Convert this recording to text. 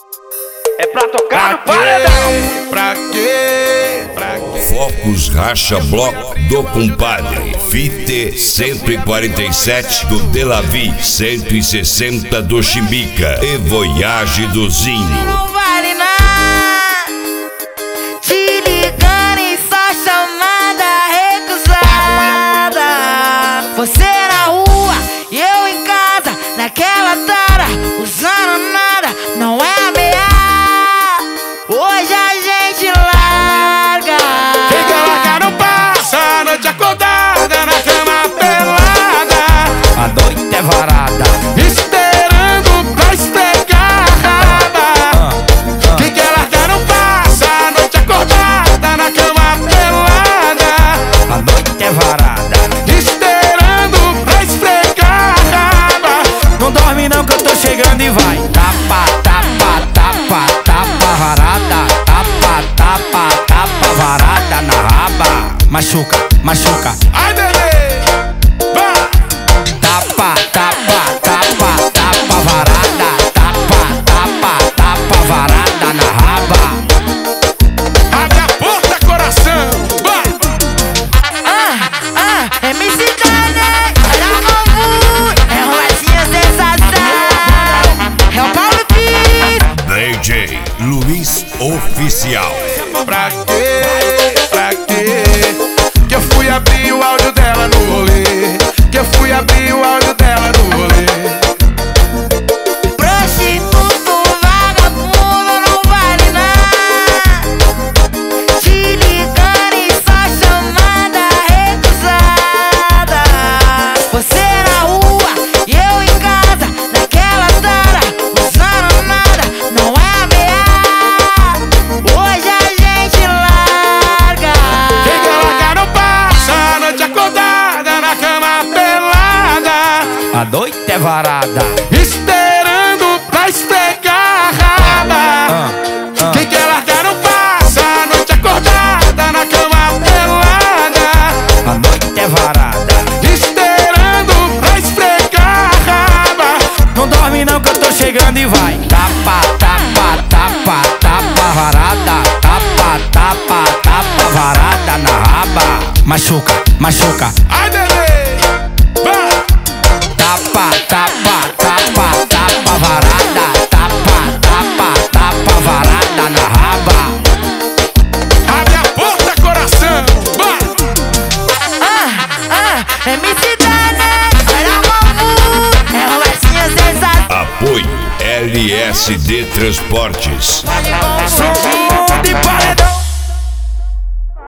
É pra tocar no paredão. Pra quê? Focus Racha Bloco do Compadre, Fite 147 do Delavi, 160 do Chimbica e Voyage do Zinho. Não vale nada, te ligando e só chamada recusada. Você na rua e eu em casa, naquela tara, usando nada, não é ameaça. Hoje a gente larga. Quem quer largar não passa a noite acordada na cama pelada. A noite é varada, Esperando pra esfregar a raba. Quem quer largar não passa a noite acordada na cama pelada. a noite é varada. Esperando pra esfregar a raba. Não dorme não que eu tô chegando e vai. Tapa, tapa, tapa, tapa varada. Tapa, tapa, tapa varada na raba. Machuca, machuca. Ai, bebê, vai. Tapa, tapa, tapa, tapa varada. Tapa, tapa, tapa varada na raba. Abre a porta, coração, vai. MC Dane, olha o novo, é o Latinha Sensação, é o Paulo Pires. DJ Luiz Oficial. Pra quê? Pra quê? Que eu fui abrir o áudio dela no rolê. Que eu fui abrir o áudio dela no rolê. Prostituto, vagabundo, não vale nada, te ligando e só chamada recusada. Você na rua e eu em casa, naquela tara, usando nada, não é ameaça. Hoje a gente larga. Quem quer largar não passa a noite acordada na cama pelada. A noite é varada. Esperando pra esfregar a raba. Quem quer largar não passa a noite acordada na cama pelada. A noite é varada. Esperando pra esfregar a raba. Não dorme não que eu tô chegando e vai. Tapa, tapa, tapa, tapa varada. Tapa, tapa, tapa varada na raba. Machuca, machuca. Ai, bebê, vai. Tapa, tapa, tapa, tapa varada. Tapa, tapa, tapa varada na raba. Abre a porta, coração, vai. MC Dane, olha o novo, é o Latinha Sensação. Apoio LSD Transportes.